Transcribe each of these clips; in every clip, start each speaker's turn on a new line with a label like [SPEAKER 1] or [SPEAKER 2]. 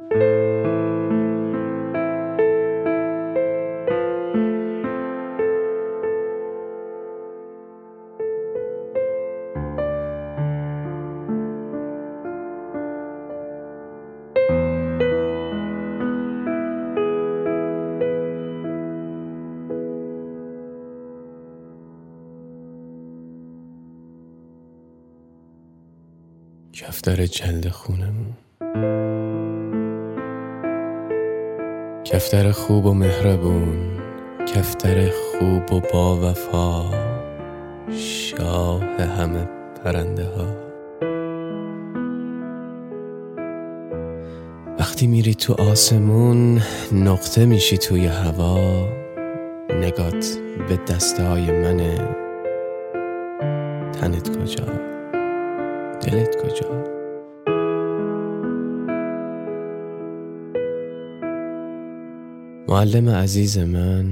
[SPEAKER 1] کفتر جلد خونمون، کفتر خوب و مهربون، کفتر خوب و با وفا، شاه همه پرنده ها. وقتی میری تو آسمون نقطه میشی توی هوا، نگات به دسته های منه. تنت کجا؟ دلت کجا؟ معلم عزیز من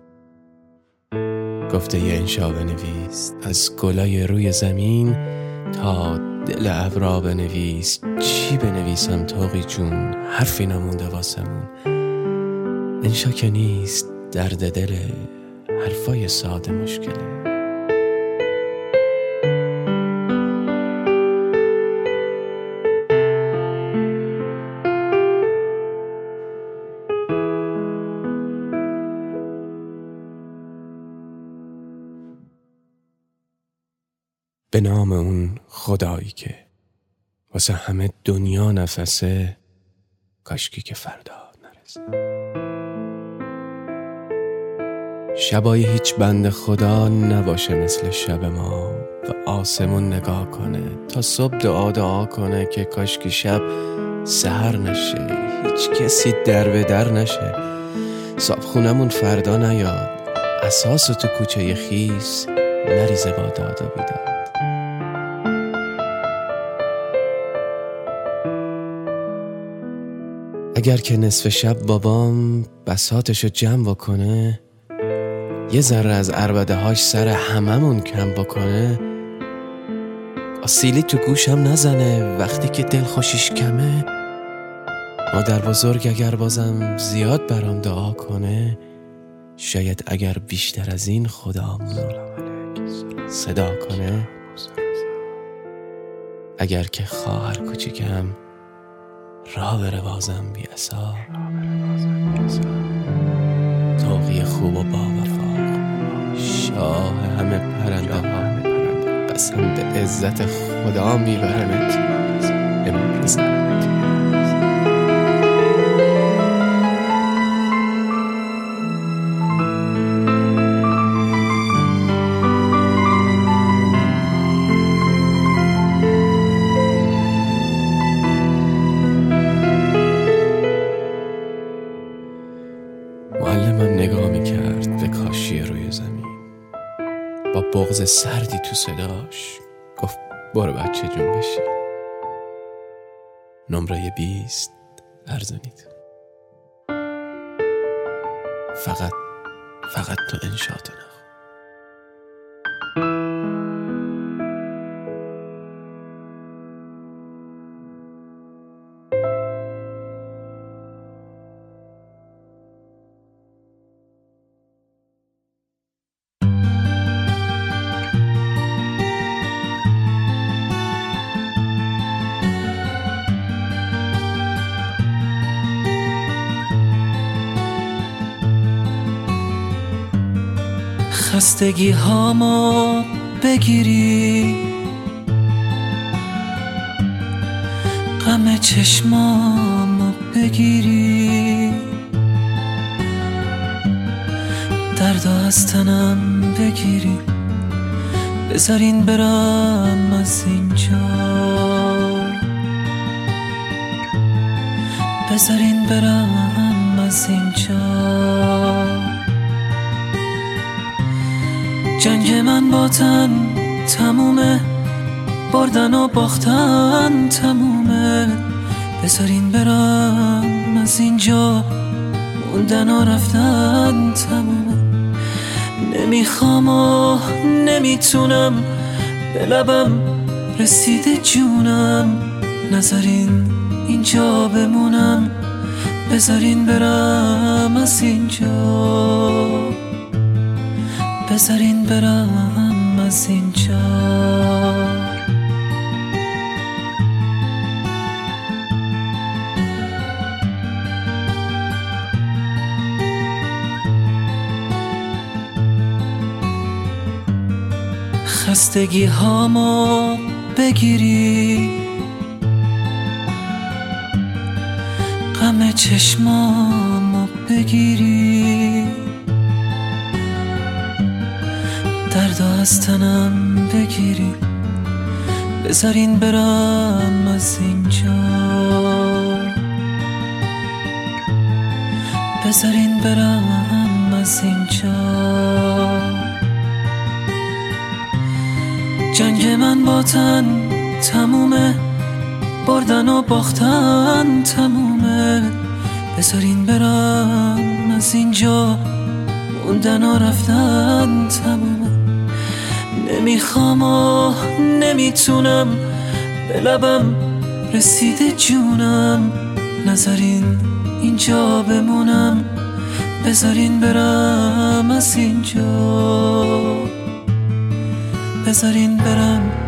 [SPEAKER 1] گفته یه انشا بنویس، از گلای روی زمین تا دل ابرا بنویس. چی بنویسم طاقی جون؟ حرفی نمونده واسمون. انشا که نیست، درد دل، حرفای ساده مشکله. به نام اون خدایی که واسه همه دنیا نفسه، کاشکی که فردا نرسه. شبای هیچ بنده خدا نباشه مثل شب ما، به آسمون نگاه کنه تا صبح دعا کنه که کاشکی شب سحر نشه، هیچ کسی در به در نشه. صاحب خونمون فردا نیاد، اساسو تو کوچه خیس نریزه با داد و بیداد. اگر که نصف شب بابام بساطشو جمع بکنه، یه ذره از عربده هاش سر هممون کم بکنه، آسیلی تو گوشم نزنه وقتی که دل خوشیش کمه. مادر بزرگ اگر بازم زیاد برام دعا کنه، شاید اگر بیشتر از این خدامون صدا کنه. اگر که خواهر کوچیکم راه بره بازم بی اثار، طاقی خوب و با وفا، شاه همه پرنده ها. قسم به عزت خدا میبرمت امروز. معلمم نگاه میکرد به کاشی روی زمین، با بغض سردی تو صداش گفت برو بچه جون بشی. نمره 20 ارزانید. فقط تو انشاءت نخون.
[SPEAKER 2] خستگی هامو بگیری، غم چشمامو بگیری، درد از تنم بگیری، بذارین برم از اینجا، بذارین برم از اینجا. جنگ من با تن تمومه، بردن و باختن تمومه، بذارین برم از اینجا، موندن و رفتن تمومه. نمیخوام و نمیتونم، به لبم رسیده جونم، نذارین اینجا بمونم، بذارین برم از اینجا، بذارین برم از اینجا. خستگی هامو بگیری، غم چشمامو بگیری، درد از تنم بگیری، بذارین برم از اینجا، بذارین برم از اینجا. جنگ من با تن تمومه، بردن و باختن تمومه، بذارین برم از اینجا، موندن و رفتن تمومه. نمیخوام و نمیتونم، به لبم رسیده جونم، نذارین اینجا بمونم، بذارین برم از اینجا، بذارین برم